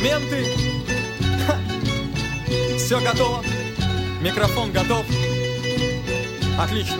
инструменты. Все готово. Микрофон готов. Отлично.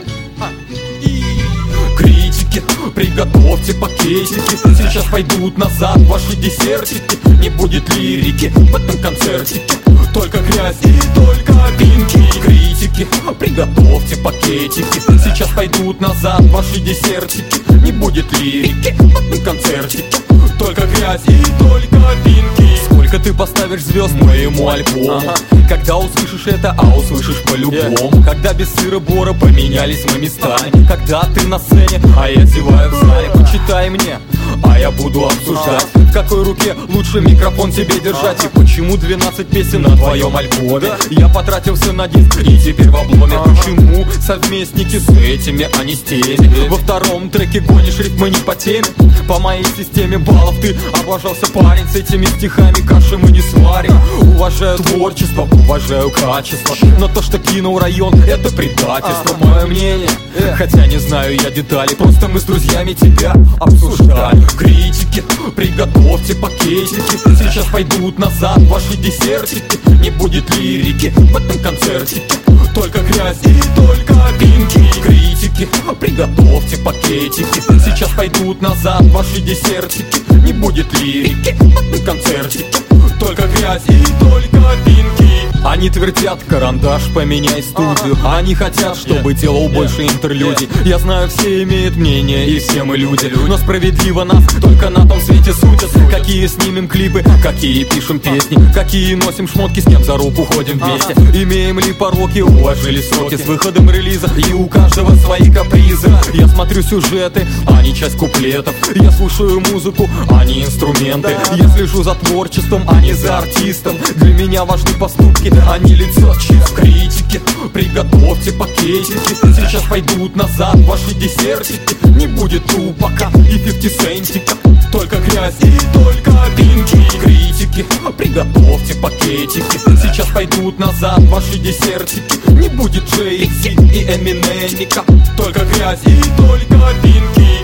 Критики, приготовьте пакетики. Сейчас пойдут назад ваши десертики. Не будет лирики в этом концертике, только грязь и только пинки. Критики, приготовьте пакетики. Сейчас пойдут назад ваши десертики. Не будет лирики в этом концертике, только грязь и только пинки. Сколько ты поставишь звезд моему альбому? Когда услышишь это, а услышишь по-любому. Когда без сыра-бора поменялись мы местами. Когда ты на сцене, а я зеваю в зале. Почитай мне, а я буду обсуждать, в какой руке лучше микрофон тебе держать. И почему 12 песен на твоем альбоме я потратился на диск и теперь в обломе. Почему совместники с этими, а не с теми? Во втором треке гонишь рифмы не по теме. По моей системе баллов ты облажался, парень. С этими стихами каши мы не сварим. Уважаю творчество, уважаю качество, но то, что кинул район, это предательство. Мое мнение, хотя не знаю я детали, просто мы с друзьями тебя обсуждали. Критики, приготовьте пакетики. Сейчас пойдут назад ваши десертики. Не будет лирики в этом концертике, только грязь и только пинки. Критики, приготовьте пакетики. Сейчас пойдут назад ваши десертики. Не будет лирики в этом концертике, только грязь и только пинки. Они твердят: карандаш, поменяй студию. Они хотят, чтобы делал больше интерлюдий. Я знаю, все имеют мнение, и все мы люди. Но справедливо нас только на том свете судят. Какие снимем клипы, какие пишем песни, какие носим шмотки, с кем за руку ходим вместе. Имеем ли пороки, уложили сроки с выходом релиза, и у каждого свои капризы. Я смотрю сюжеты, а не часть куплетов. Я слушаю музыку, а не инструменты. Я слежу за творчеством, а не за артистом. Для меня важны поступки, а не лицо чист. Критики, приготовьте пакетики. Сейчас пойдут назад ваши десертики. Не будет тупака и 50 центика, только грязь и только пинки. Критики, приготовьте пакетики. Сейчас пойдут назад ваши десертики. Не будет Джей-Зи и Эминемика, только грязь и только пинки.